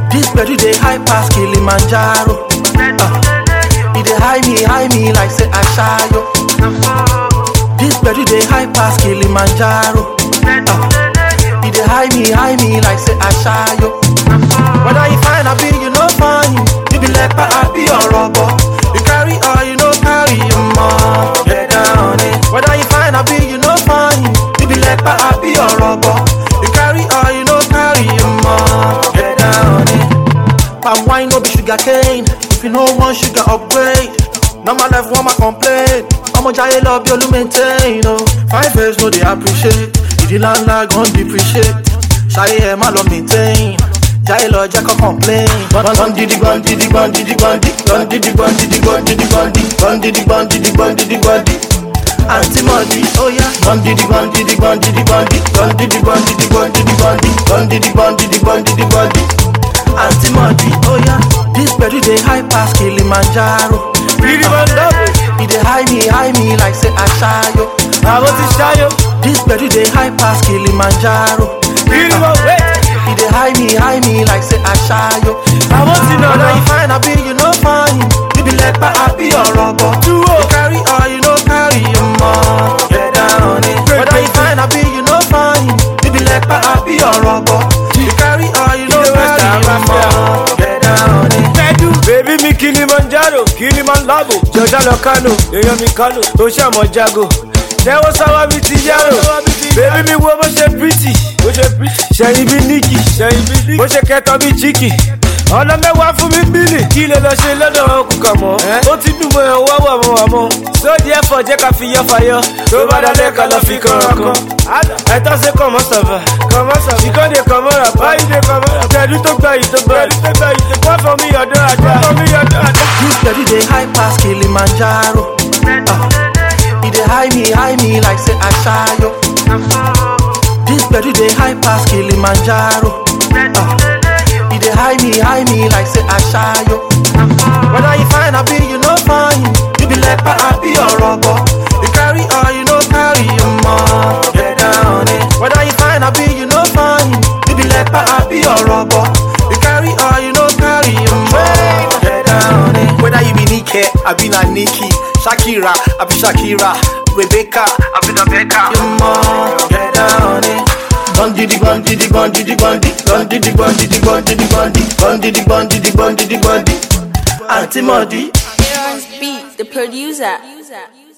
This bedu dey high pass Kilimanjaro. He dey high me like say Ashayo. This bedu dey high pass Kilimanjaro. He dey high me like say Ashayo. Whether you fine or be you no fine, you be like I be your rubber. You carry or you no carry your mom. Get down it. Whether you fine or be you no fine, you be like I be your rubber. You carry or you no carry your mom. Get down it. Palm wine no be sugar cane. If you no want sugar upgrade, no my life want my complaint. I'ma giant love you to maintain. 5 years no they appreciate. If the landlord gon' depreciate, shy my love maintain. Giant love jack complain. Gun diddy gun diddy gun diddy gun diddy gun diddy gun diddy gun diddy gun diddy gun diddy gun diddy gun diddy. Anti-money, oh yeah. Gun diddy gun diddy gun diddy gun diddy gun diddy gun diddy gun diddy gun diddy gun diddy gun diddy gun diddy. Anti-money, oh yeah. This bedu dey high pass Kilimanjaro. Really man double. He dey high me like say Ashayo. I want to Shayo. This bedu dey high pass Kilimanjaro. Really man wait. He dey high me like say Ashayo. I want to know Whether you that. fine or be you no fine, you be like I be your rubber. You carry or you no carry your mom. Get down it. Whether you fine or be you no fine, you be like I be your rubber. You carry or you no carry your mom. Get down it. Baby mi Kilimanjaro, Kilimanjaro. Jọjá lọ Kano, èèyàn mi Kano, tó ṣàmọ̀ jago. Tẹ́wọ́ sáwá mi ti yárò. Baby mi wo bó ṣe pretty. Ṣẹ̀yìn bí Nikki, bó ṣe kẹta bí Chiki. Ọ̀nà mẹ́wàá fún mi bílì. Kí lè lọ ṣe lọ́dọ̀ ọkùn kàn mọ́. Ó ti dùn mọ́ ẹ̀ wọ́wọ́ mọ́ àmọ́. Sóòdì ẹ̀fọ́ jẹ́ ká fi yọ fàyọ. Tó bá dalẹ̀ ká lọ fi kànràn kan. Ẹ̀tọ́ ṣe kọ̀mọ́ sọ̀fà. Ìkọ́dé kọ̀mọ́ rà báyìí dé kọ̀mọ́ rà. Tẹ̀dú tó gbà yìí tó gbà yìí. Wọ́n fọ mí ọ̀dọ́ àjà. This bedu dey high pass Kilimanjaro. He dey high me like say Ashayo. This bedu dey high pass Kilimanjaro. He dey high me like say Ashayo. Whether you fine or be you no fine, you be like I be your rubber. You carry or you no carry your mom. Get down it. Whether you fine or be you no fine, you be like I be your rubber. You carry or you no carry your mom. Get down it. Whether you be Nike, I be na Nikki, Shakira, I be Shakira, Rebecca, I be Rebecca. Your mom. Get down it. Gun diddy gun diddy gun diddy gun diddy gun diddy gun diddy gun diddy gun diddy gun diddy gun diddy gun diddy. Anti-money. Beat, the producer.